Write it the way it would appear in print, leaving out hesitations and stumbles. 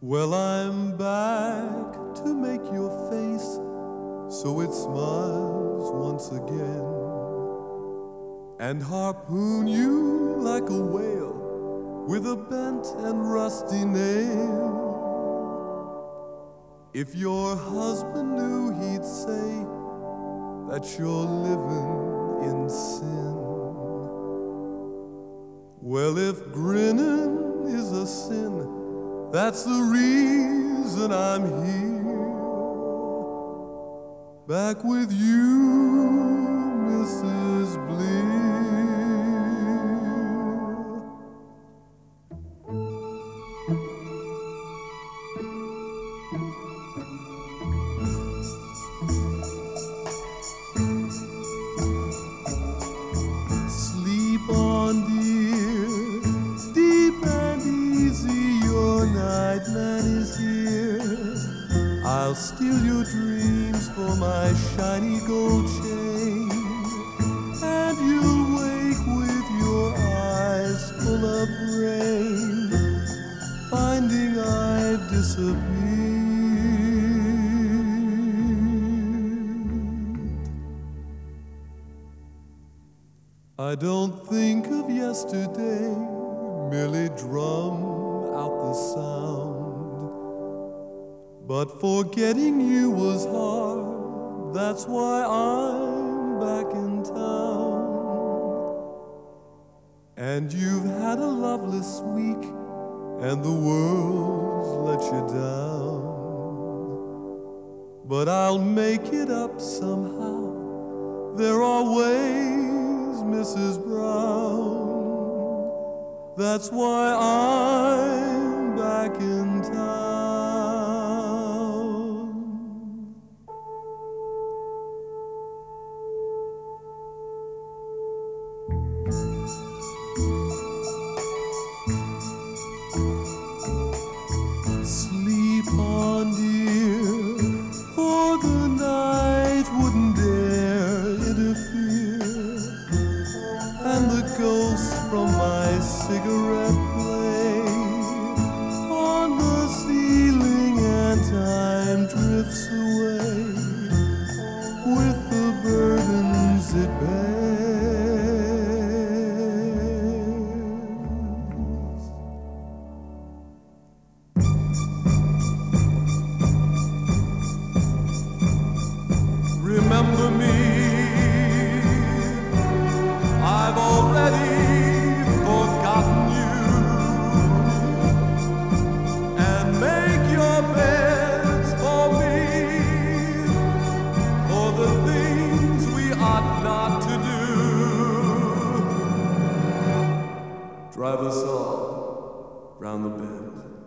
Well, I'm back to make your face so it smiles once again, and harpoon you like a whale with a bent and rusty nail. If your husband knew, he'd say that you're living in sin. Well, if grinning is a sin, that's the reason I'm here, back with you, Mrs. Blear. Sleep on, dear, deep and easy, your nightman is here. I'll steal your dreams for my shiny gold chain, and you'll wake with your eyes full of rain, finding I've disappeared. I don't think of yesterday, merely drum out the sound. But forgetting you was hard, that's why I'm back in town. And you've had a loveless week, and the world's let you down. But I'll make it up somehow, there are ways, Mrs. Brown. That's why I'm back in town. Sleep on, dear, for the night wouldn't dare interfere, and the ghosts from my cigarette play on the ceiling, and time drifts away with the burdens it bears. Remember me, I've already forgotten you, and make your beds for me, for the things we ought not to do. Drive us all round the bend.